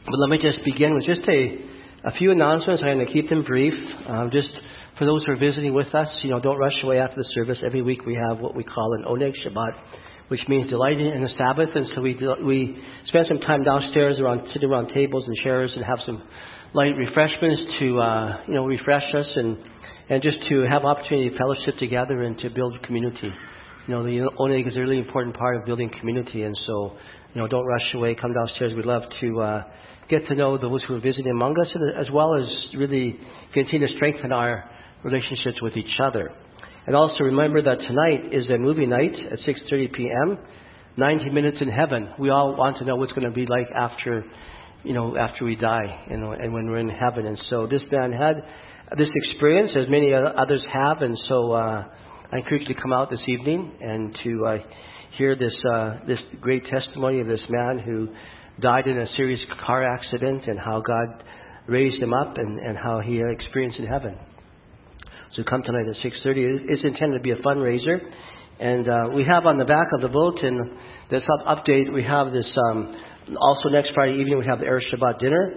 But let me just begin with just a few announcements. I'm going to keep them brief. Just for those who are visiting with us, don't rush away after the service. Every week we have what we call an Oneg Shabbat, which means delighting in the Sabbath. And so we spend some time downstairs sitting around tables and chairs and have some light refreshments to refresh us and just to have opportunity to fellowship together and to build community. The Oneg is a really important part of building community, and so don't rush away. Come downstairs. We'd love to get to know those who are visiting among us, as well as really continue to strengthen our relationships with each other. And also remember that tonight is a movie night at 6:30 p.m. 90 Minutes in Heaven. We all want to know what's going to be like after we die, and when we're in heaven. And so this man had this experience, as many others have, and so I encourage you to come out this evening and to hear this great testimony of this man who died in a serious car accident and how God raised him up and how he experienced in heaven. So come tonight at 6:30. It's intended to be a fundraiser. And we have on the back of the bulletin, this update, we have this, also next Friday evening we have the Erev Shabbat dinner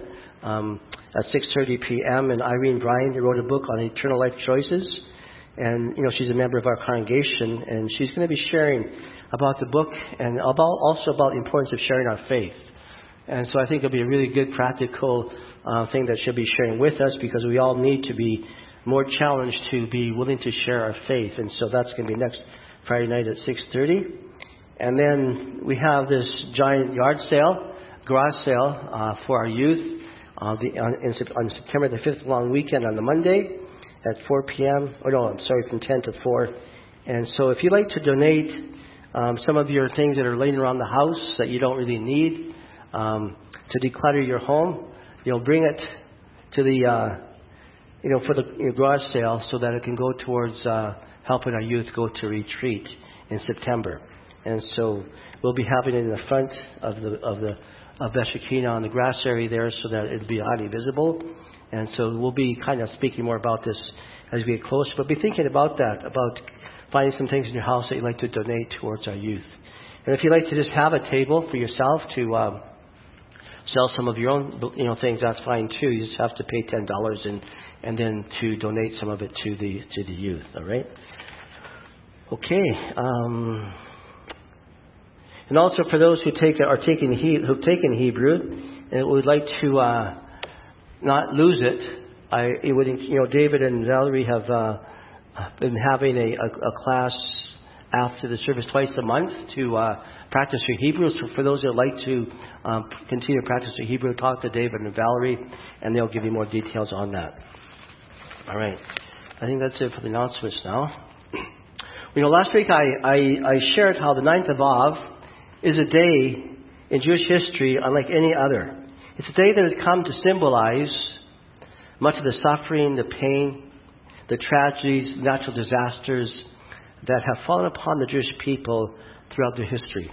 at 6:30 p.m. And Irene Bryan wrote a book on eternal life choices. And, she's a member of our congregation, and she's going to be sharing about the book and also about the importance of sharing our faith. And so I think it'll be a really good practical thing that she'll be sharing with us, because we all need to be more challenged to be willing to share our faith. And so that's going to be next Friday night at 6:30. And then we have this giant yard sale, garage sale for our youth on September the 5th, long weekend on the Monday at 4 p.m. From 10 to 4. And so if you'd like to donate some of your things that are laying around the house that you don't really need, to declutter your home, bring it to the for the garage sale, so that it can go towards helping our youth go to retreat in September. And so we'll be having it in the front of Beth Shekinah on the grass area there, so that it'll be highly visible. And so we'll be kind of speaking more about this as we get closer. But be thinking about that, about finding some things in your house that you'd like to donate towards our youth. And if you'd like to just have a table for yourself to sell some of your own things, that's fine too. You just have to pay $10 and then to donate some of it to the youth. All right. Okay. And also for those who've taken Hebrew and would like to not lose it, David and Valerie have been having a class after the service twice a month to practice your Hebrew. So for those that would like to continue to practice your Hebrew, talk to David and Valerie, and they'll give you more details on that. All right. I think that's it for the announcements now. Last week I shared how the 9th of Av is a day in Jewish history unlike any other. It's a day that has come to symbolize much of the suffering, the pain, the tragedies, natural disasters that have fallen upon the Jewish people throughout their history.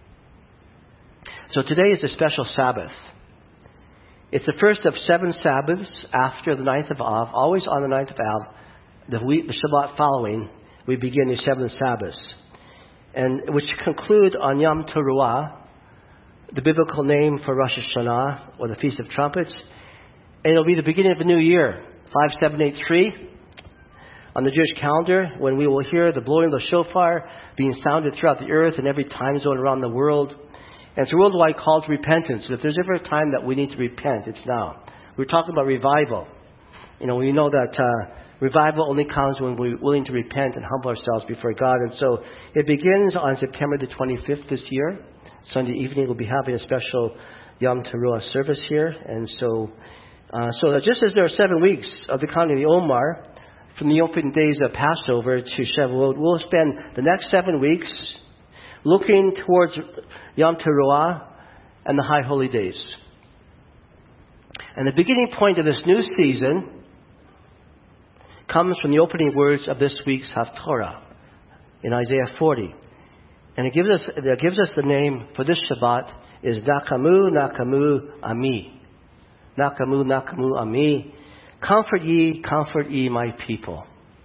So today is a special Sabbath. It's the first of 7 Sabbaths after the 9th of Av. Always on the 9th of Av, the Shabbat following, we begin the 7th Sabbath, and which conclude on Yom Teruah, the biblical name for Rosh Hashanah, or the Feast of Trumpets. And it'll be the beginning of a new year, 5783. On the Jewish calendar, when we will hear the blowing of the shofar being sounded throughout the earth in every time zone around the world. And it's a worldwide call to repentance. If there's ever a time that we need to repent, it's now. We're talking about revival. We know that revival only comes when we're willing to repent and humble ourselves before God. And so it begins on September the 25th this year. Sunday evening we'll be having a special Yom Teruah service here. And so just as there are 7 weeks of the counting of the Omer, from the opening days of Passover to Shavuot, we'll spend the next 7 weeks looking towards Yom Teruah and the High Holy Days. And the beginning point of this new season comes from the opening words of this week's Haftorah in Isaiah 40. And it gives us the name for this Shabbat is Nakamu, Nakamu, Ami. Nakamu, Nakamu, Ami. Comfort ye, my people.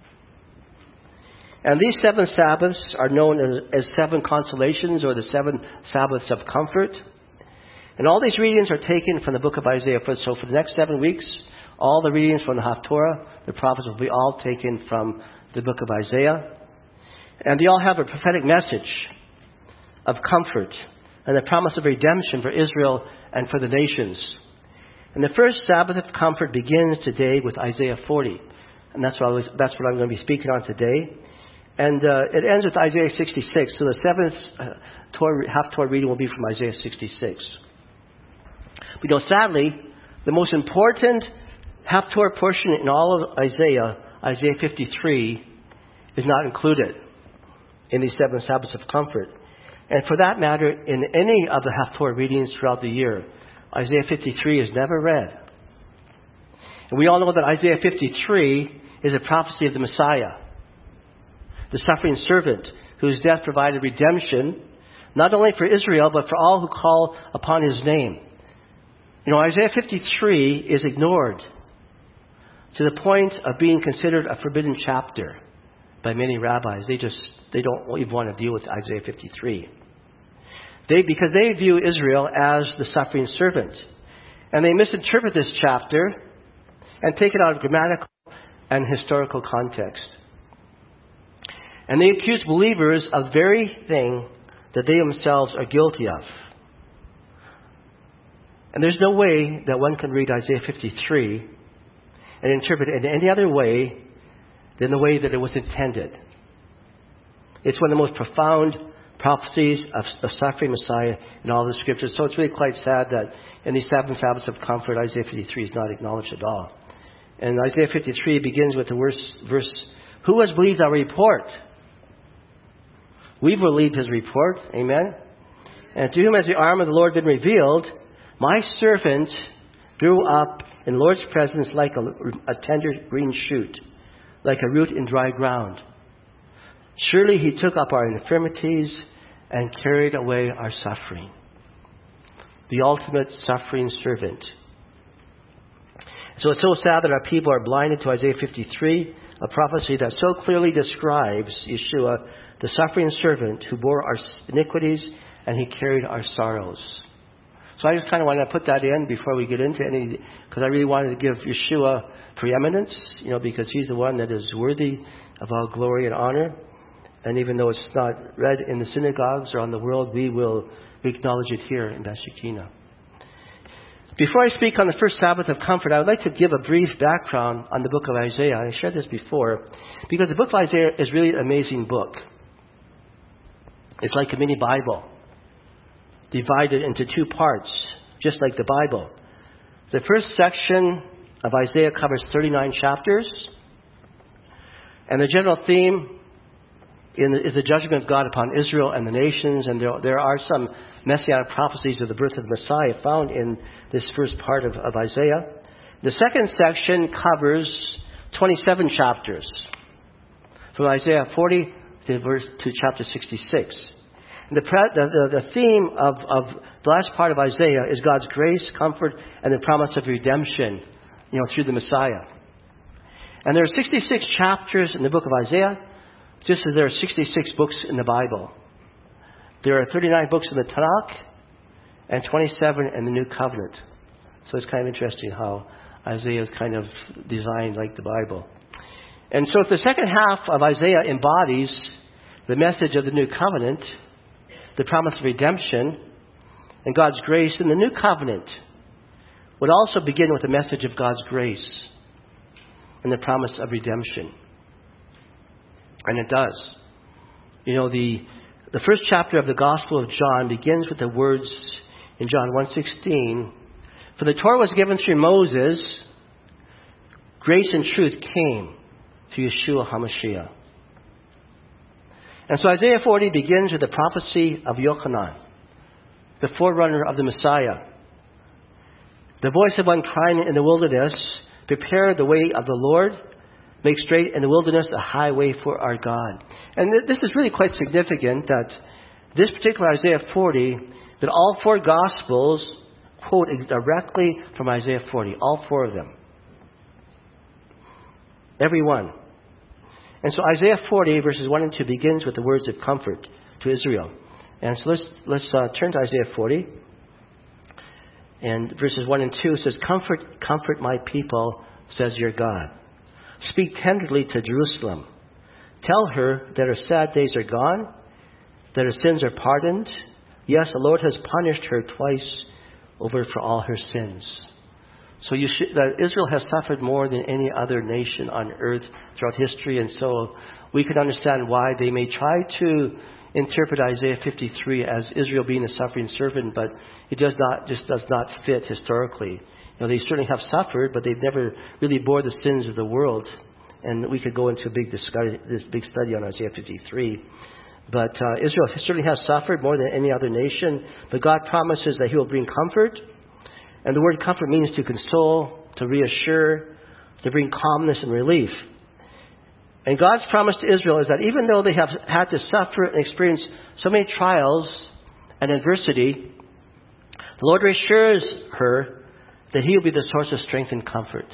And these 7 Sabbaths are known as 7 consolations, or the 7 Sabbaths of comfort. And all these readings are taken from the book of Isaiah. So for the next 7 weeks, all the readings from the Haftorah, the prophets, will be all taken from the book of Isaiah. And they all have a prophetic message of comfort and the promise of redemption for Israel and for the nations. And the first Sabbath of comfort begins today with Isaiah 40. And that's what I'm going to be speaking on today. And it ends with Isaiah 66. So the seventh Haftorah reading will be from Isaiah 66. But sadly, the most important Haftorah portion in all of Isaiah, Isaiah 53, is not included in these 7 Sabbaths of comfort. And for that matter, in any of the Haftorah readings throughout the year, Isaiah 53 is never read. And we all know that Isaiah 53 is a prophecy of the Messiah, the suffering servant whose death provided redemption, not only for Israel, but for all who call upon his name. Isaiah 53 is ignored to the point of being considered a forbidden chapter by many rabbis. They don't even want to deal with Isaiah 53. Because they view Israel as the suffering servant. And they misinterpret this chapter and take it out of grammatical and historical context. And they accuse believers of the very thing that they themselves are guilty of. And there's no way that one can read Isaiah 53 and interpret it in any other way than the way that it was intended. It's one of the most profound prophecies of the suffering Messiah in all the scriptures. So it's really quite sad that in these 7 Sabbaths of comfort, Isaiah 53 is not acknowledged at all. And Isaiah 53 begins with the verse, "Who has believed our report?" We've believed his report. Amen. "And to whom has the arm of the Lord been revealed? My servant grew up in the Lord's presence like a tender green shoot, like a root in dry ground. Surely he took up our infirmities and carried away our suffering." The ultimate suffering servant. So it's so sad that our people are blinded to Isaiah 53, a prophecy that so clearly describes Yeshua, the suffering servant who bore our iniquities and he carried our sorrows. So I just kind of want to put that in before we get into any, because I really wanted to give Yeshua preeminence, because he's the one that is worthy of all glory and honor. And even though it's not read in the synagogues or on the world, we acknowledge it here in Beth Shekinah. Before I speak on the first Sabbath of comfort, I would like to give a brief background on the book of Isaiah. I shared this before, because the book of Isaiah is really an amazing book. It's like a mini Bible, divided into 2 parts, just like the Bible. The first section of Isaiah covers 39 chapters, and the general theme is the judgment of God upon Israel and the nations, and there are some messianic prophecies of the birth of the Messiah found in this first part of Isaiah. The second section covers 27 chapters, from Isaiah 40 to chapter 66. And the theme of the last part of Isaiah is God's grace, comfort, and the promise of redemption, through the Messiah. And there are 66 chapters in the book of Isaiah, just as there are 66 books in the Bible. There are 39 books in the Tanakh and 27 in the New Covenant. So it's kind of interesting how Isaiah is kind of designed like the Bible. And so the second half of Isaiah embodies the message of the New Covenant, the promise of redemption, and God's grace. In the New Covenant would also begin with the message of God's grace and the promise of redemption. And it does. The first chapter of the Gospel of John begins with the words in John 1:16, "For the Torah was given through Moses, grace and truth came through Yeshua HaMashiach." And so Isaiah 40 begins with the prophecy of Yochanan, the forerunner of the Messiah. "The voice of one crying in the wilderness, prepare the way of the Lord, make straight in the wilderness a highway for our God." And this is really quite significant that this particular Isaiah 40, that all 4 Gospels quote directly from Isaiah 40, all 4 of them. Every one. And so Isaiah 40, verses 1 and 2, begins with the words of comfort to Israel. And so let's turn to Isaiah 40. And verses 1 and 2 says, "Comfort, comfort my people, says your God. Speak tenderly to Jerusalem. Tell her that her sad days are gone, that her sins are pardoned. Yes, the Lord has punished her twice over for all her sins." So that Israel has suffered more than any other nation on earth throughout history, and so we can understand why they may try to interpret Isaiah 53 as Israel being a suffering servant, but it does not fit historically. They certainly have suffered, but they've never really bore the sins of the world. And we could go into this big study on Isaiah 53. But Israel certainly has suffered more than any other nation. But God promises that He will bring comfort. And the word comfort means to console, to reassure, to bring calmness and relief. And God's promise to Israel is that even though they have had to suffer and experience so many trials and adversity, the Lord reassures her that He will be the source of strength and comfort.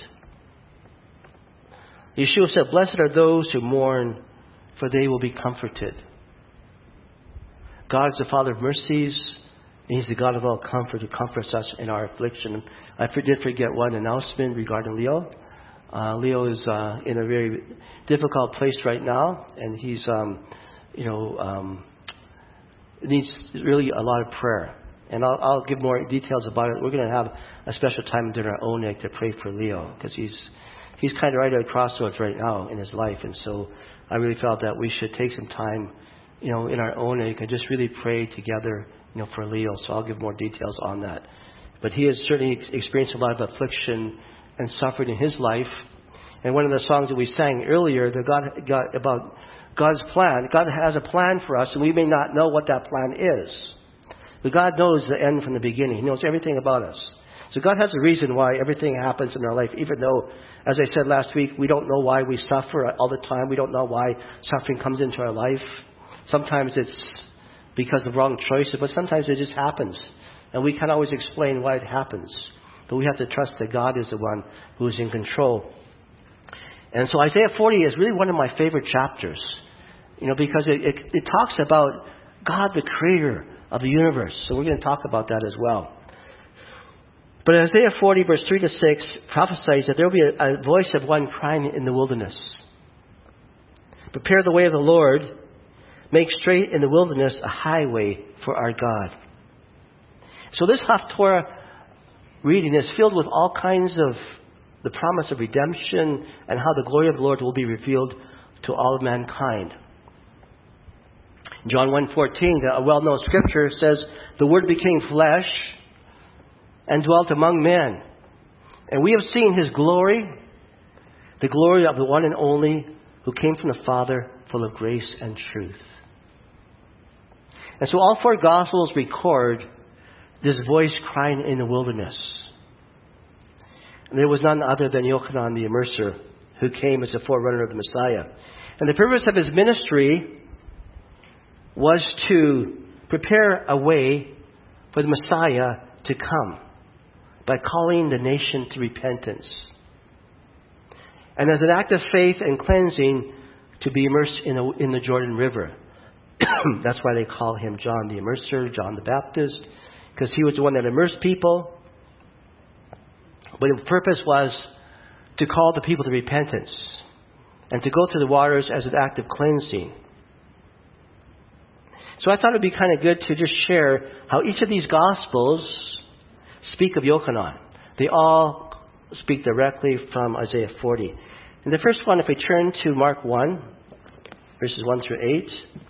Yeshua said, "Blessed are those who mourn, for they will be comforted." God is the Father of mercies, and He's the God of all comfort who comforts us in our affliction. I did forget one announcement regarding Leo. Leo is in a very difficult place right now, and he's, needs really a lot of prayer. And I'll give more details about it. We're going to have a special time during our Oneg to pray for Leo, because he's kind of right at a crossroads right now in his life. And so I really felt that we should take some time, in our Oneg and just really pray together, for Leo. So I'll give more details on that. But he has certainly experienced a lot of affliction and suffering in his life. And one of the songs that we sang earlier, about God's plan. God has a plan for us, and we may not know what that plan is. But God knows the end from the beginning. He knows everything about us. So God has a reason why everything happens in our life, even though, as I said last week, we don't know why we suffer all the time. We don't know why suffering comes into our life. Sometimes it's because of wrong choices, but sometimes it just happens. And we can't always explain why it happens. But we have to trust that God is the one who is in control. And so Isaiah 40 is really one of my favorite chapters, because it talks about God, the creator of the universe. So we're going to talk about that as well. But Isaiah 40, verse 3 to 6, prophesies that there will be a voice of one crying in the wilderness. "Prepare the way of the Lord. Make straight in the wilderness a highway for our God." So this Haftorah reading is filled with all kinds of the promise of redemption and how the glory of the Lord will be revealed to all of mankind. John 1:14, a well-known scripture, says, "The Word became flesh and dwelt among men. And we have seen His glory, the glory of the one and only who came from the Father, full of grace and truth." And so all four Gospels record this voice crying in the wilderness. And there was none other than Yochanan the Immerser, who came as a forerunner of the Messiah. And the purpose of his ministry was to prepare a way for the Messiah to come by calling the nation to repentance. And as an act of faith and cleansing, to be immersed in the Jordan River. That's why they call him John the Immerser, John the Baptist, because he was the one that immersed people. But the purpose was to call the people to repentance and to go through the waters as an act of cleansing. So I thought it would be kind of good to just share how each of these Gospels speak of Yochanan. They all speak directly from Isaiah 40. And the first one, if we turn to Mark 1, verses 1 through 8.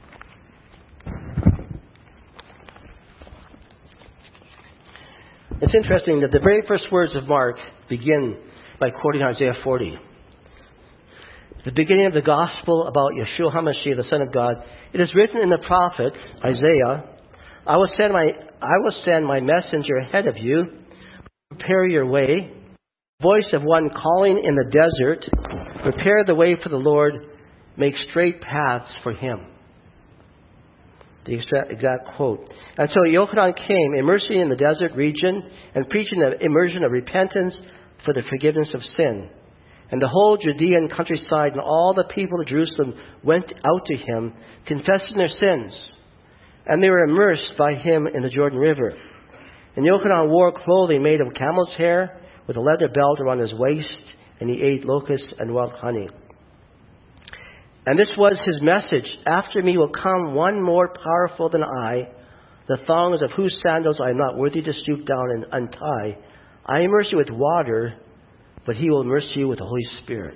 It's interesting that the very first words of Mark begin by quoting Isaiah 40. The beginning of the gospel about Yeshua HaMashiach, the Son of God. It is written in the prophet Isaiah, I will send my messenger ahead of you, prepare your way. Voice of one calling in the desert, prepare the way for the Lord, make straight paths for Him. The exact quote. And so Yochanan came, immersing in the desert region and preaching the immersion of repentance for the forgiveness of sin. And the whole Judean countryside and all the people of Jerusalem went out to him, confessing their sins. And they were immersed by him in the Jordan River. And Yochanan wore clothing made of camel's hair with a leather belt around his waist, and he ate locusts and wild honey. And this was his message: after me will come one more powerful than I, the thongs of whose sandals I am not worthy to stoop down and untie. I immerse you with water, but he will immerse you with the Holy Spirit.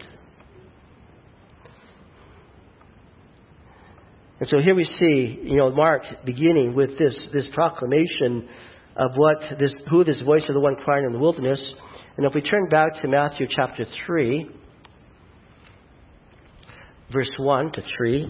And so here we see, Mark beginning with this proclamation of who this voice of the one crying in the wilderness. And if we turn back to Matthew chapter 3, verse 1 to 3.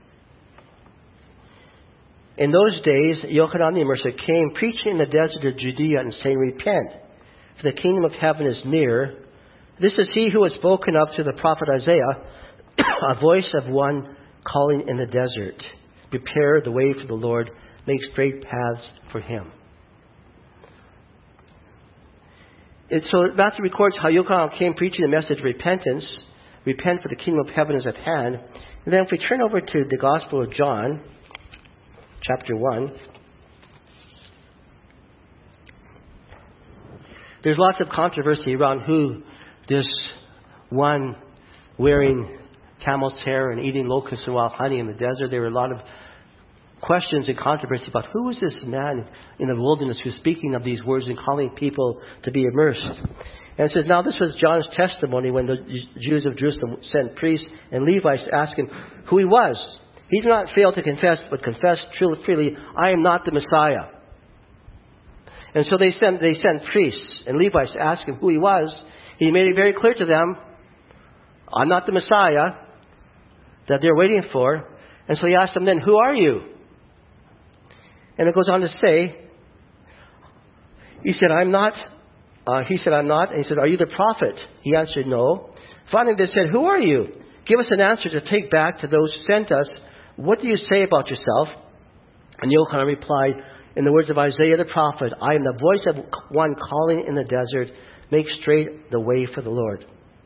In those days, Yochanan the Immerser came preaching in the desert of Judea and saying, "Repent, for the kingdom of heaven is near." This is he who was spoken of through the prophet Isaiah, a voice of one calling in the desert, "Prepare the way for the Lord, make straight paths for him." So Matthew records how Yochanan came preaching the message of repentance. Repent, for the kingdom of heaven is at hand. And then if we turn over to the Gospel of John, chapter 1, there's lots of controversy around who this one wearing camel's hair and eating locusts and wild honey in the desert. There were a lot of questions and controversy about who was this man in the wilderness who's speaking of these words and calling people to be immersed. And it says, now this was John's testimony when the Jews of Jerusalem sent priests and Levites to ask him who he was. He did not fail to confess, but confessed freely, "I am not the Messiah." And so they sent priests and Levites to ask him who he was. He made it very clear to them, "I'm not the Messiah that they're waiting for." And so he asked them then, "Who are you?" And it goes on to say, he said, "I'm not." He said, "I'm not." And he said, "Are you the prophet?" He answered, "No." Finally they said, "Who are you? Give us an answer to take back to those who sent us. What do you say about yourself?" And Yochanan replied, in the words of Isaiah the prophet, "I am the voice of one calling in the desert, make straight the way for the Lord."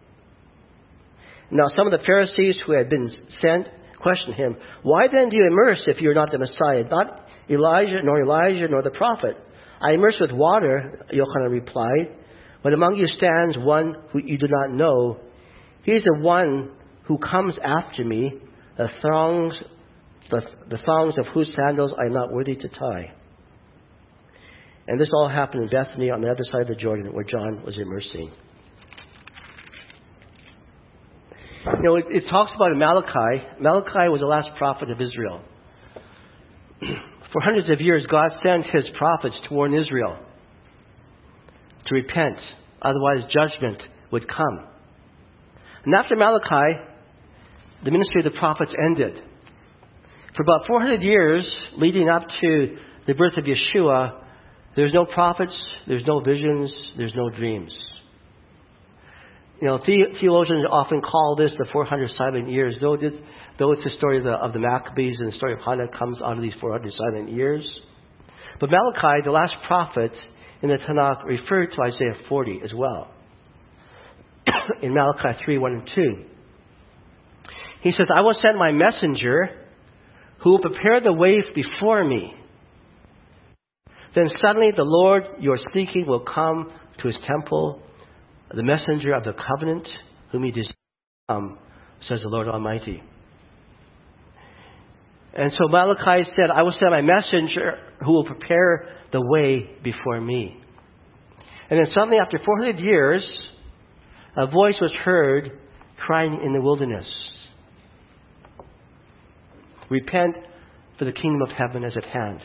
Now some of the Pharisees who had been sent questioned him, "Why then do you immerse if you are not the Messiah, not Elijah, nor the prophet?" "I immerse with water," Yochanan replied, "but among you stands one who you do not know. He is the one who comes after me, the thongs of whose sandals I am not worthy to tie." And this all happened in Bethany on the other side of the Jordan where John was immersing. It talks about in Malachi. Malachi was the last prophet of Israel. For hundreds of years, God sent his prophets to warn Israel to repent, otherwise judgment would come. And after Malachi, the ministry of the prophets ended. For about 400 years leading up to the birth of Yeshua, there's no prophets, there's no visions, there's no dreams. Theologians often call this the 400 silent years, though it's the story of the Maccabees and the story of Hannah comes out of these 400 silent years. But Malachi, the last prophet in the Tanakh, referred to Isaiah 40 as well. In Malachi 3, 1 and 2. He says, "I will send my messenger who will prepare the way before me. Then suddenly the Lord you are seeking will come to his temple, the messenger of the covenant whom he desires to come, says the Lord Almighty." And so Malachi said, "I will send my messenger who will prepare the way before me." And then suddenly after 400 years, a voice was heard crying in the wilderness, "Repent, for the kingdom of heaven is at hand."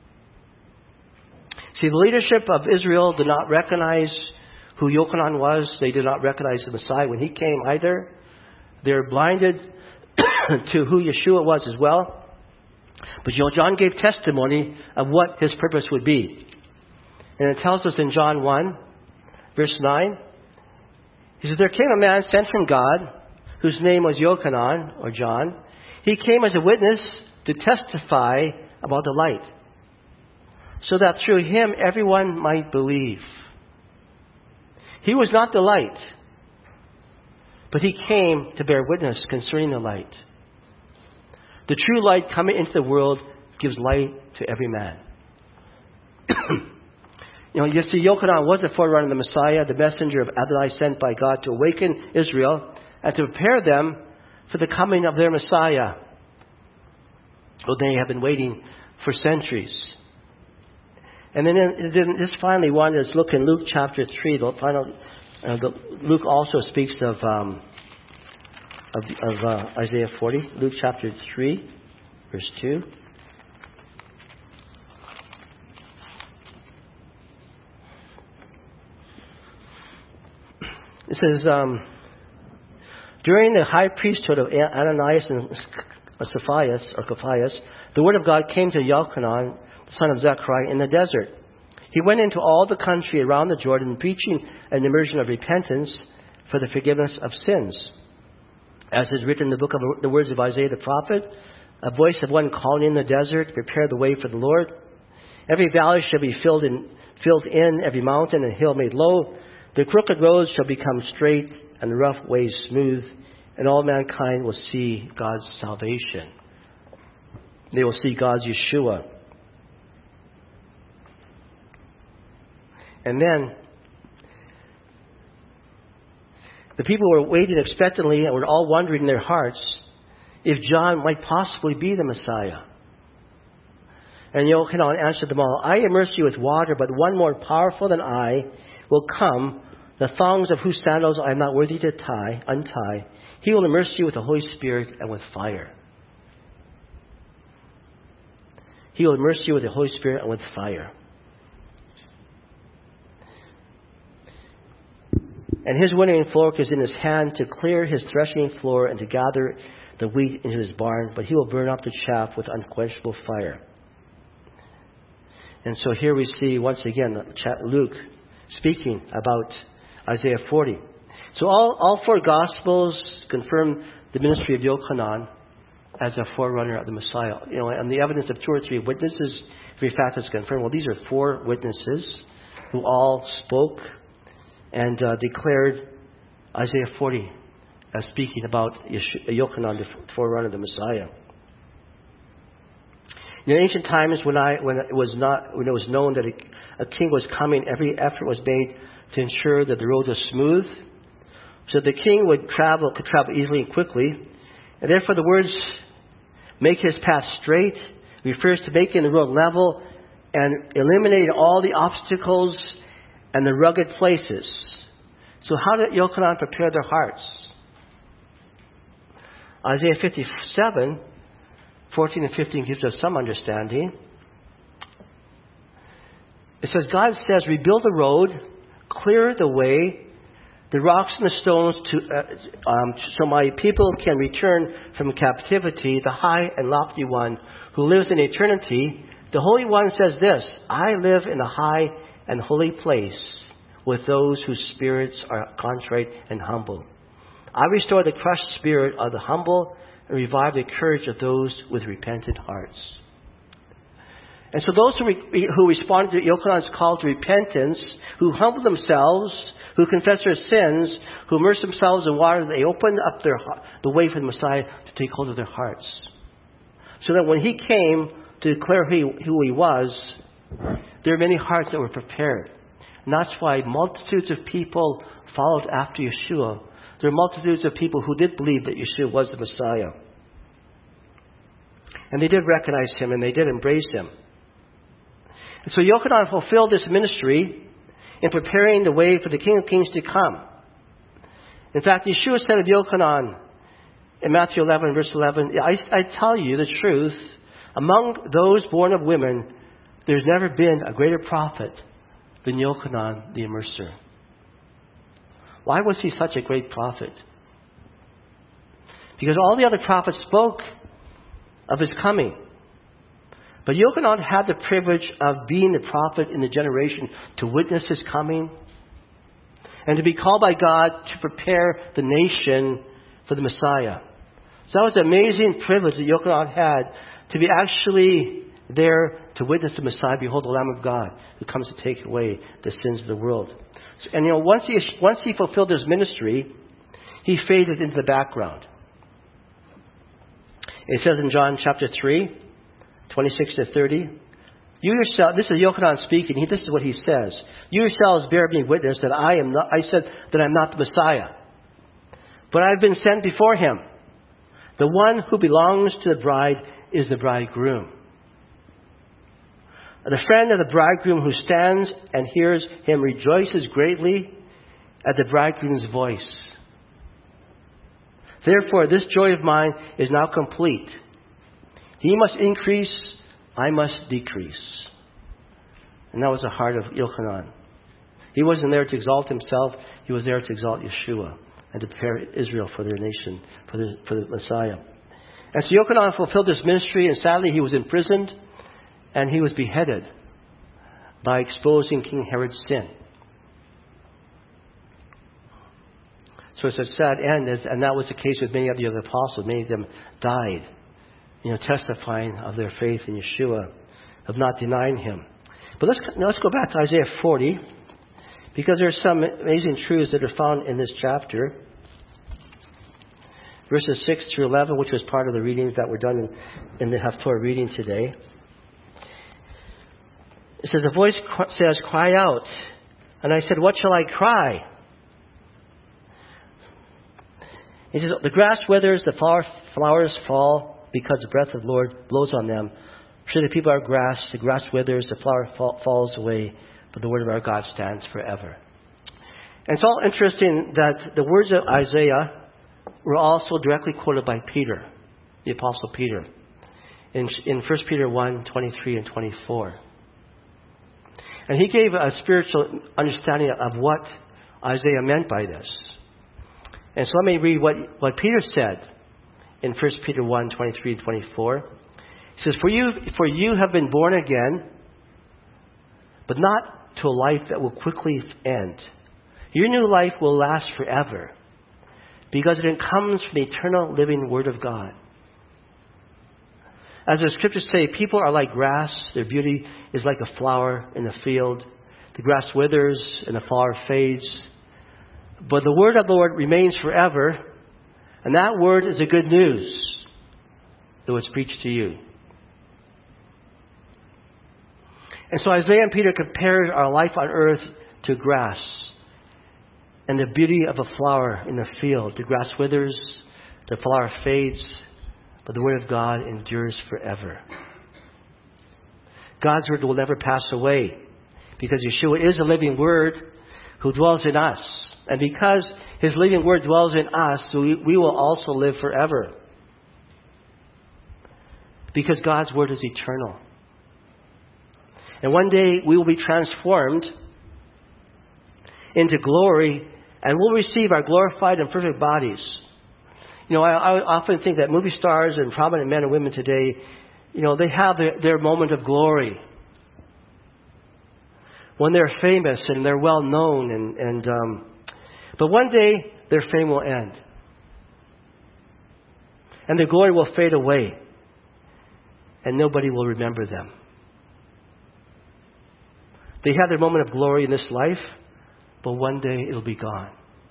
See, the leadership of Israel did not recognize who Yochanan was. They did not recognize the Messiah when he came either. They were blinded to who Yeshua was as well. But John gave testimony of what his purpose would be. And it tells us in John 1, verse 9, he says, "There came a man sent from God, whose name was Yochanan," or John. "He came as a witness to testify about the light, so that through him everyone might believe. He was not the light, but he came to bear witness concerning the light. The true light coming into the world gives light to every man." You see, Yochanan was the forerunner of the Messiah, the messenger of Adonai sent by God to awaken Israel and to prepare them for the coming of their Messiah. Well, they have been waiting for centuries. And then finally, one is look in Luke chapter 3. Luke also speaks of Isaiah 40. Luke chapter 3, verse 2. It says, during the high priesthood of Ananias and Cephas, the word of God came to Yochanan, the son of Zechariah, in the desert. He went into all the country around the Jordan, preaching an immersion of repentance for the forgiveness of sins. As is written in the book of the words of Isaiah the prophet, a voice of one calling in the desert, prepare the way for the Lord. Every valley shall be filled in, every mountain and hill made low. The crooked roads shall become straight, and the rough ways smooth, and all mankind will see God's salvation. They will see God's Yeshua. And then, the people were waiting expectantly and were all wondering in their hearts if John might possibly be the Messiah. And Yochanan answered them all, I immerse you with water, but one more powerful than I will come, the thongs of whose sandals I am not worthy to untie. He will immerse you with the Holy Spirit and with fire. He will immerse you with the Holy Spirit and with fire. And his winnowing fork is in his hand to clear his threshing floor and to gather the wheat into his barn, but he will burn up the chaff with unquenchable fire. And so here we see once again Luke speaking about Isaiah 40. So all four Gospels confirm the ministry of Yochanan as a forerunner of the Messiah. And the evidence of two or three witnesses, every fact is confirmed. Well, these are four witnesses who all spoke and declared Isaiah 40 as speaking about Yochanan, the forerunner of the Messiah. In ancient times, when it was known that a king was coming, every effort was made to ensure that the road was smooth, so the king could travel easily and quickly. And therefore, the words "make his path straight" refers to making the road level and eliminating all the obstacles and the rugged places. So, how did Yochanan prepare their hearts? Isaiah 57. 14 and 15 gives us some understanding. It says, God says, rebuild the road, clear the way, the rocks and the stones, so my people can return from captivity, the high and lofty one who lives in eternity. The Holy One says this, I live in a high and holy place with those whose spirits are contrite and humble. I restore the crushed spirit of the humble and revive the courage of those with repentant hearts. And so those who responded to Yochanan's call to repentance, who humbled themselves, who confessed their sins, who immersed themselves in water, they opened up the way for the Messiah to take hold of their hearts. So that when he came to declare who he was, there were many hearts that were prepared. And that's why multitudes of people followed after Yeshua. There are multitudes of people who did believe that Yeshua was the Messiah. And they did recognize him and they did embrace him. And so Yochanan fulfilled this ministry in preparing the way for the King of Kings to come. In fact, Yeshua said of Yochanan in Matthew 11, verse 11, I tell you the truth, among those born of women, there's never been a greater prophet than Yochanan the Immerser. Why was he such a great prophet? Because all the other prophets spoke of his coming. But Yochanan had the privilege of being the prophet in the generation to witness his coming and to be called by God to prepare the nation for the Messiah. So that was an amazing privilege that Yochanan had to be actually there to witness the Messiah. Behold, the Lamb of God who comes to take away the sins of the world. And once he fulfilled his ministry, he faded into the background. It says in John chapter 3, 26 to 30, You yourself, this is Yochanan speaking. This is what he says. You yourselves bear me witness that I said that I'm not the Messiah. But I've been sent before him. The one who belongs to the bride is the bridegroom. The friend of the bridegroom who stands and hears him rejoices greatly at the bridegroom's voice. Therefore, this joy of mine is now complete. He must increase, I must decrease. And that was the heart of Yochanan. He wasn't there to exalt himself. He was there to exalt Yeshua and to prepare Israel for their nation, for the Messiah. And so Yochanan fulfilled this ministry, and sadly he was imprisoned and he was beheaded by exposing King Herod's sin. So it's a sad end, and that was the case with many of the other apostles. Many of them died, testifying of their faith in Yeshua, of not denying him. But let's go back to Isaiah 40, because there are some amazing truths that are found in this chapter. Verses 6 through 11, which was part of the readings that were done in the Haftorah reading today. It says, a voice says, cry out. And I said, what shall I cry? He says, the grass withers, the flowers fall, because the breath of the Lord blows on them. For the people are grass, the grass withers, the flower falls away, but the word of our God stands forever. And it's all interesting that the words of Isaiah were also directly quoted by Peter, the Apostle Peter, in 1 Peter 1, 23 and 24. And he gave a spiritual understanding of what Isaiah meant by this. And so let me read what Peter said in 1 Peter 1, 23 and 24. He says, For you have been born again, but not to a life that will quickly end. Your new life will last forever, because it comes from the eternal living Word of God. As the Scriptures say, people are like grass. Their beauty is like a flower in the field. The grass withers and the flower fades. But the word of the Lord remains forever, and that word is the good news that was preached to you. And so Isaiah and Peter compared our life on earth to grass and the beauty of a flower in the field. The grass withers, the flower fades, but the word of God endures forever. God's word will never pass away, because Yeshua is a living word who dwells in us. And because his living word dwells in us, we will also live forever. Because God's word is eternal. And one day we will be transformed into glory, and we'll receive our glorified and perfect bodies. I often think that movie stars and prominent men and women today, they have their moment of glory when they're famous and they're well known, but one day their fame will end, and their glory will fade away, and nobody will remember them. They have their moment of glory in this life, but one day it'll be gone.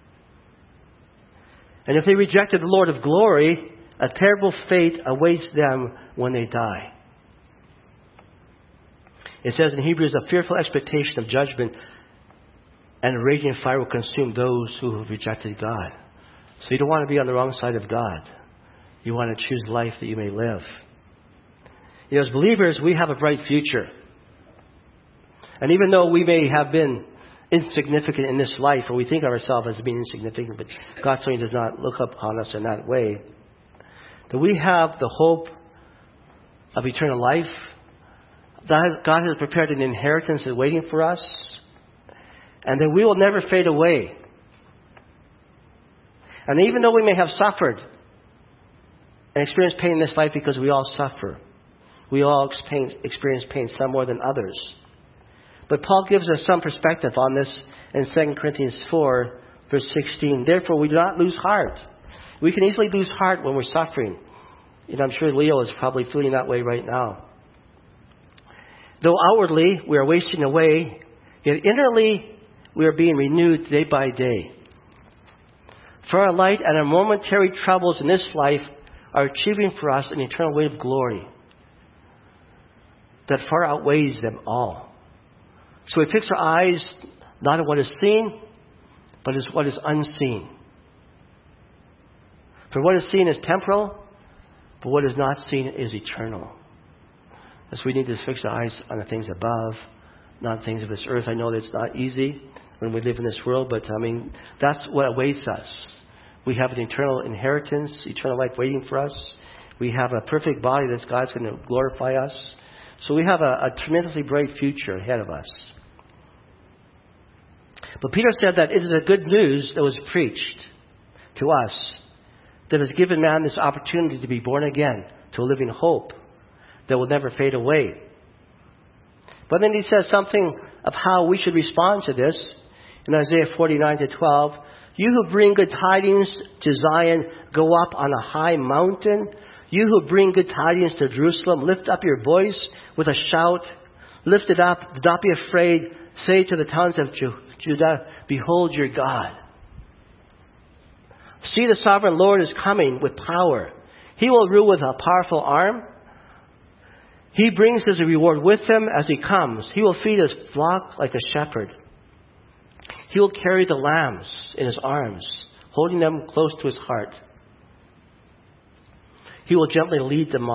And if they rejected the Lord of glory, a terrible fate awaits them when they die. It says in Hebrews, a fearful expectation of judgment and a raging fire will consume those who have rejected God. So you don't want to be on the wrong side of God. You want to choose life that you may live. As believers, we have a bright future. And even though we may have been insignificant in this life, or we think of ourselves as being insignificant, but God certainly does not look upon us in that way, that we have the hope of eternal life. God has prepared an inheritance that's waiting for us, and that we will never fade away. And even though we may have suffered and experienced pain in this life, because we all suffer, we all experience pain, some more than others. But Paul gives us some perspective on this in 2 Corinthians 4, verse 16. Therefore, we do not lose heart. We can easily lose heart when we're suffering. I'm sure Leo is probably feeling that way right now. Though outwardly we are wasting away, yet innerly we are being renewed day by day. For our light and our momentary troubles in this life are achieving for us an eternal weight of glory. that far outweighs them all. So we fix our eyes not on what is seen, but as what is unseen. For what is seen is temporal, but what is not seen is eternal. And so we need to fix our eyes on the things above, not things of this earth. I know that it's not easy when we live in this world, but that's what awaits us. We have an eternal inheritance, eternal life waiting for us. We have a perfect body that God's going to glorify us. So we have a tremendously bright future ahead of us. But Peter said that it is the good news that was preached to us that has given man this opportunity to be born again to a living hope that will never fade away. But then he says something of how we should respond to this in Isaiah 49-12. You who bring good tidings to Zion, go up on a high mountain. You who bring good tidings to Jerusalem, lift up your voice with a shout. Lift it up, do not be afraid. Say to the towns of Judah, behold your God. See, the sovereign Lord is coming with power. He will rule with a powerful arm. He brings his reward with him as he comes. He will feed his flock like a shepherd. He will carry the lambs in his arms, holding them close to his heart. He will gently lead them,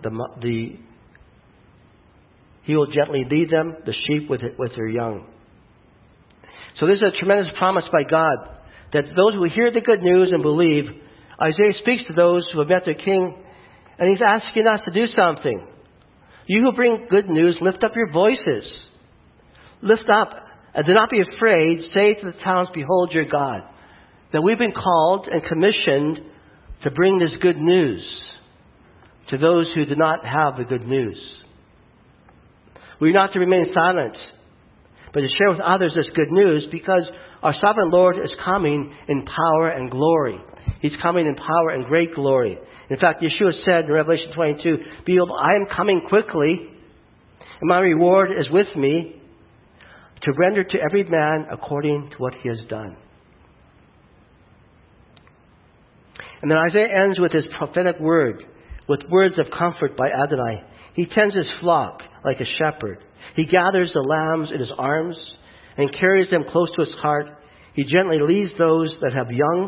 the sheep with their young. So this is a tremendous promise by God that those who hear the good news and believe, Isaiah speaks to those who have met their King, and he's asking us to do something. You who bring good news, lift up your voices. Lift up and do not be afraid. Say to the towns, behold your God. That we've been called and commissioned to bring this good news to those who do not have the good news. We're not to remain silent, but to share with others this good news, because our sovereign Lord is coming in power and glory. He's coming in power and great glory. In fact, Yeshua said in Revelation 22, behold, I am coming quickly, and my reward is with me to render to every man according to what he has done. And then Isaiah ends with his prophetic word, with words of comfort by Adonai. He tends his flock like a shepherd. He gathers the lambs in his arms and carries them close to his heart. He gently leads those that have young.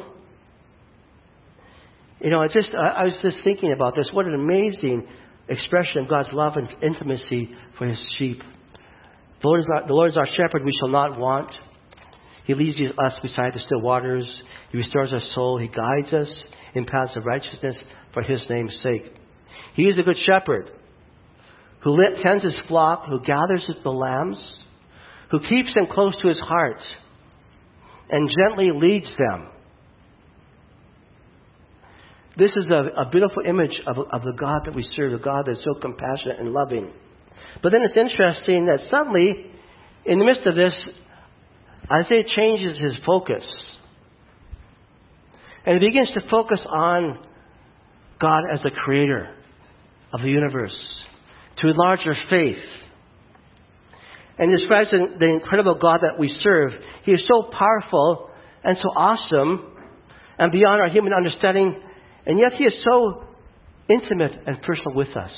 I was just thinking about this. What an amazing expression of God's love and intimacy for his sheep. The Lord is our shepherd, we shall not want. He leads us beside the still waters. He restores our soul. He guides us in paths of righteousness for his name's sake. He is a good shepherd who tends his flock, who gathers the lambs, who keeps them close to his heart and gently leads them. This is a beautiful image of the God that we serve, a God that's so compassionate and loving. But then it's interesting that suddenly, in the midst of this, Isaiah changes his focus. And he begins to focus on God as the creator of the universe, to enlarge our faith. And describes the incredible God that we serve. He is so powerful and so awesome and beyond our human understanding, and yet he is so intimate and personal with us.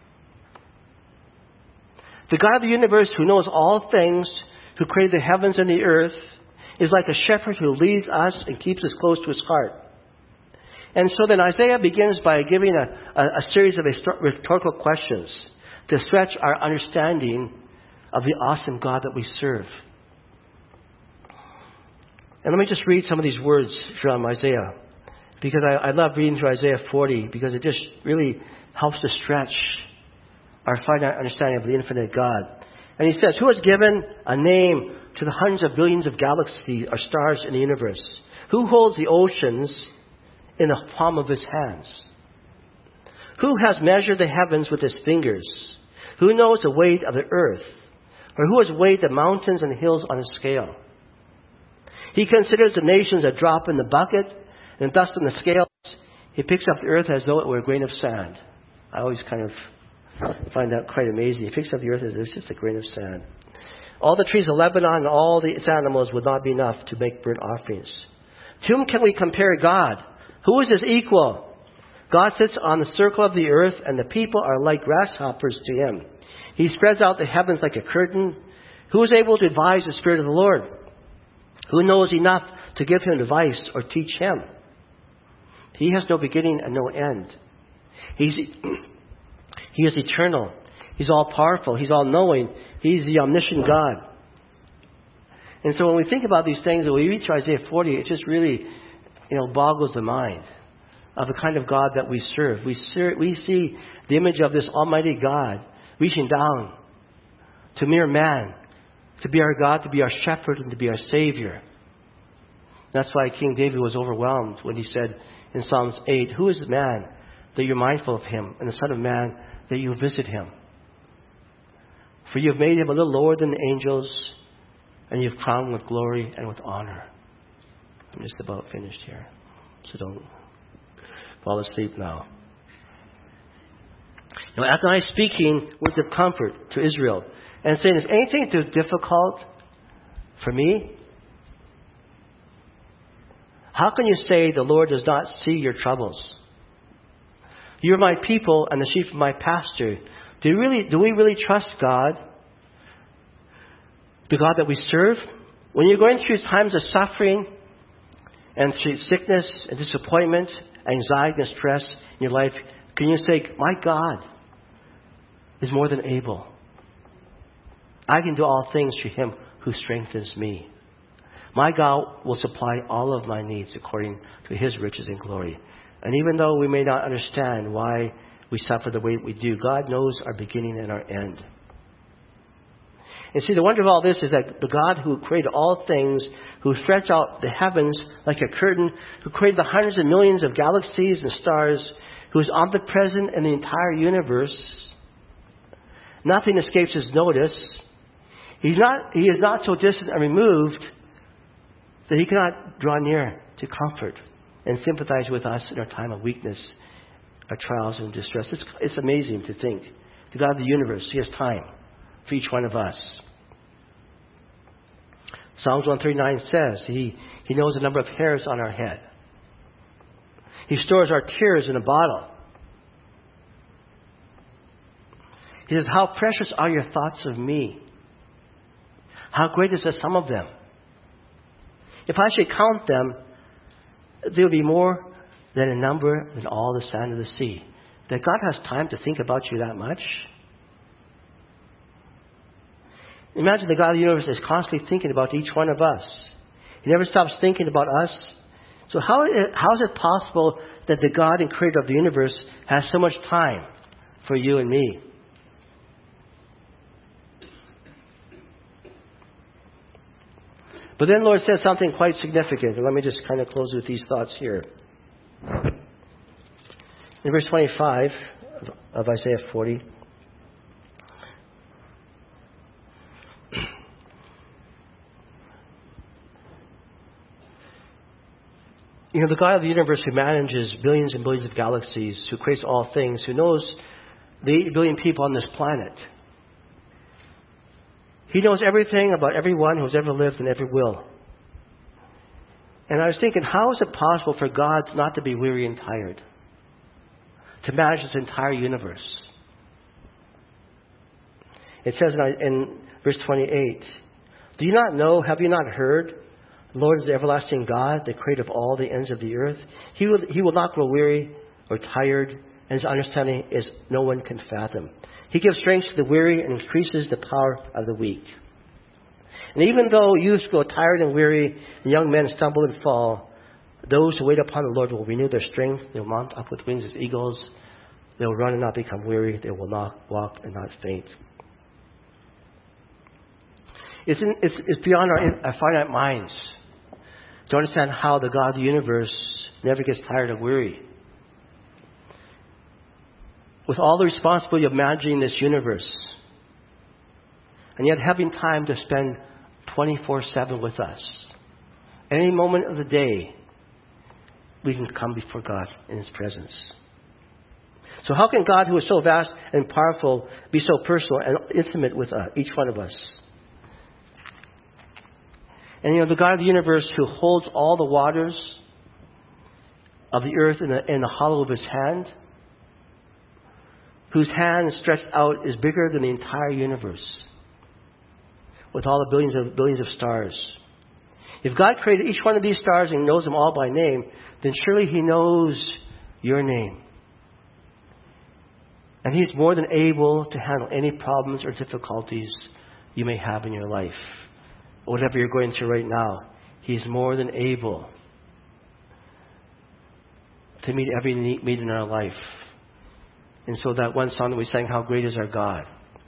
The God of the universe, who knows all things, who created the heavens and the earth, is like a shepherd who leads us and keeps us close to his heart. And so then Isaiah begins by giving a series of rhetorical questions to stretch our understanding of the awesome God that we serve. And let me just read some of these words from Isaiah, because I love reading through Isaiah 40, because it just really helps to stretch our finite understanding of the infinite God. And he says, who has given a name to the hundreds of billions of galaxies or stars in the universe? Who holds the oceans in the palm of his hands? Who has measured the heavens with his fingers? Who knows the weight of the earth? Or who has weighed the mountains and hills on a scale? He considers the nations a drop in the bucket, and dust in the scales. He picks up the earth as though it were a grain of sand. I always kind of find that quite amazing. He picks up the earth as if it's just a grain of sand. All the trees of Lebanon and all its animals would not be enough to make burnt offerings. To whom can we compare God? Who is his equal? God sits on the circle of the earth, and the people are like grasshoppers to him. He spreads out the heavens like a curtain. Who is able to advise the Spirit of the Lord? Who knows enough to give him advice or teach him? He has no beginning and no end. He is eternal. He's all-powerful. He's all-knowing. He's the omniscient God. And so when we think about these things, when we reach Isaiah 40, it just really, boggles the mind of the kind of God that we serve. We see the image of this almighty God reaching down to mere man, to be our God, to be our shepherd, and to be our Savior. That's why King David was overwhelmed when he said in Psalms 8, "Who is man that you're mindful of him, and the Son of Man that you visit him? For you have made him a little lower than the angels, and you've crowned him with glory and with honor." I'm just about finished here, so don't fall asleep now. Adonai speaking words of comfort to Israel and saying, "Is anything too difficult for me? How can you say the Lord does not see your troubles? You are my people and the sheep of my pasture." Do we really trust God? The God that we serve? When you're going through times of suffering and through sickness and disappointment, anxiety and stress in your life, can you say, "My God is more than able. I can do all things through him who strengthens me. My God will supply all of my needs according to his riches and glory." And even though we may not understand why we suffer the way we do, God knows our beginning and our end. And see, the wonder of all this is that the God who created all things, who stretched out the heavens like a curtain, who created the hundreds of millions of galaxies and stars, who is omnipresent in the entire universe, nothing escapes his notice. He is not so distant and removed that he cannot draw near to comfort and sympathize with us in our time of weakness, our trials and distress. It's amazing to think. The God of the universe, he has time for each one of us. Psalms 139 says he knows the number of hairs on our head. He stores our tears in a bottle. He says, "How precious are your thoughts of me? How great is the sum of them? If I should count them, there will be more than a number than all the sand of the sea." That God has time to think about you that much? Imagine the God of the universe is constantly thinking about each one of us. He never stops thinking about us. So how is it possible that the God and creator of the universe has so much time for you and me? But then the Lord says something quite significant. And let me just kind of close with these thoughts here. In verse 25 of Isaiah 40, the God of the universe who manages billions and billions of galaxies, who creates all things, who knows the 8 billion people on this planet. He knows everything about everyone who's ever lived and ever will. And I was thinking, how is it possible for God not to be weary and tired? To manage this entire universe. It says in verse 28, "Do you not know, have you not heard? The Lord is the everlasting God, the creator of all the ends of the earth. He will not grow weary or tired, and his understanding is no one can fathom. He gives strength to the weary and increases the power of the weak. And even though youths grow tired and weary, and young men stumble and fall, those who wait upon the Lord will renew their strength. They will mount up with wings as eagles. They will run and not become weary. They will not walk and not faint." It's beyond our finite minds to understand how the God of the universe never gets tired or weary. With all the responsibility of managing this universe, and yet having time to spend 24/7 with us. Any moment of the day, we can come before God in his presence. So how can God, who is so vast and powerful, be so personal and intimate with each one of us? And the God of the universe who holds all the waters of the earth in the hollow of his hand, whose hand stretched out is bigger than the entire universe, with all the billions of stars. If God created each one of these stars and knows them all by name, then surely He knows your name. And He's more than able to handle any problems or difficulties you may have in your life. Whatever you're going through right now, He's more than able to meet every need in our life. And so that one song that we sang, How Great Is Our God.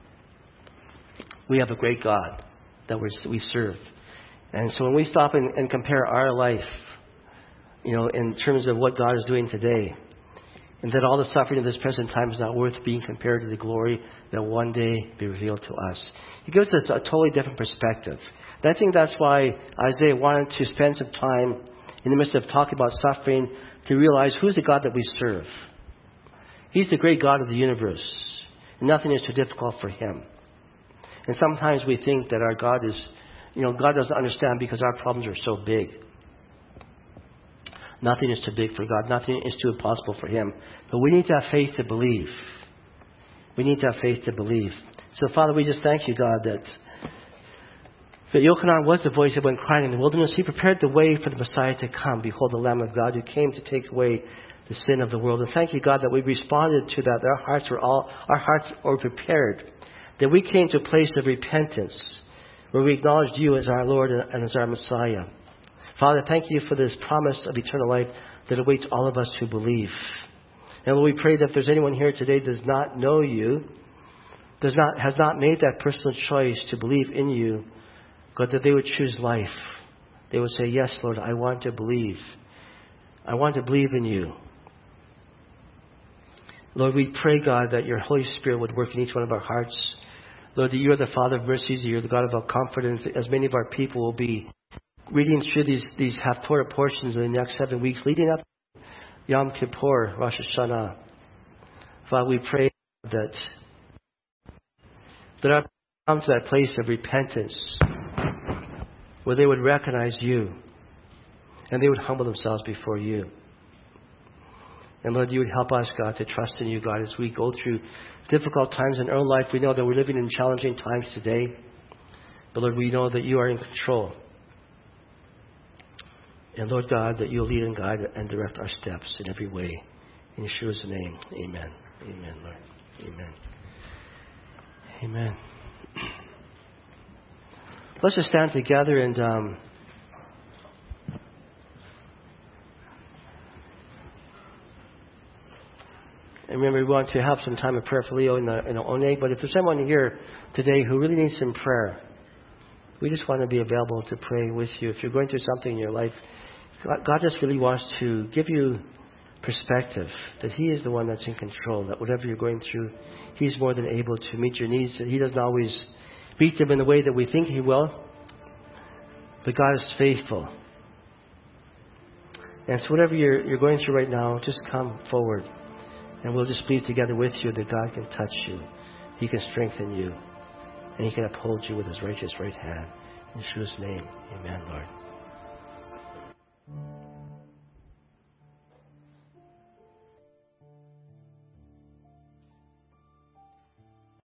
We have a great God that we serve. And so when we stop and compare our life, in terms of what God is doing today, and that all the suffering of this present time is not worth being compared to the glory that one day be revealed to us. It gives us a totally different perspective. And I think that's why Isaiah wanted to spend some time in the midst of talking about suffering to realize who's the God that we serve. He's the great God of the universe. And nothing is too difficult for Him. And sometimes we think that our God is, God doesn't understand because our problems are so big. Nothing is too big for God. Nothing is too impossible for Him. But we need to have faith to believe. We need to have faith to believe. So, Father, we just thank You, God, that Yochanan was the voice that went crying in the wilderness. He prepared the way for the Messiah to come. Behold, the Lamb of God who came to take away the sin of the world. And thank You, God, that we responded to that. Our hearts were prepared. That we came to a place of repentance where we acknowledged You as our Lord and as our Messiah. Father, thank You for this promise of eternal life that awaits all of us who believe. And Lord, we pray that if there's anyone here today that does not know You, has not made that personal choice to believe in You, God, that they would choose life. They would say, yes, Lord, I want to believe. I want to believe in You. Lord, we pray, God, that Your Holy Spirit would work in each one of our hearts. Lord, that You are the Father of mercies, You're the God of all confidence. As many of our people will be reading through these Haftorah portions in the next 7 weeks, leading up to Yom Kippur, Rosh Hashanah. Father, we pray that our people come to that place of repentance where they would recognize You and they would humble themselves before You. And Lord, You would help us, God, to trust in You, God, as we go through difficult times in our own life. We know that we're living in challenging times today. But Lord, we know that You are in control. And Lord God, that You'll lead and guide and direct our steps in every way. In Yeshua's name, amen. Amen, Lord. Amen. Amen. Let's just stand together and remember, we want to have some time of prayer for Leo in the Oneg. But if there's someone here today who really needs some prayer, we just want to be available to pray with you. If you're going through something in your life, God just really wants to give you perspective that He is the one that's in control, that whatever you're going through, He's more than able to meet your needs. That He doesn't always meet them in the way that we think He will, but God is faithful. And so whatever you're going through right now, just come forward and we'll just be together with you that God can touch you. He can strengthen you. And He can uphold you with His righteous right hand. In Yeshua's name, amen, Lord.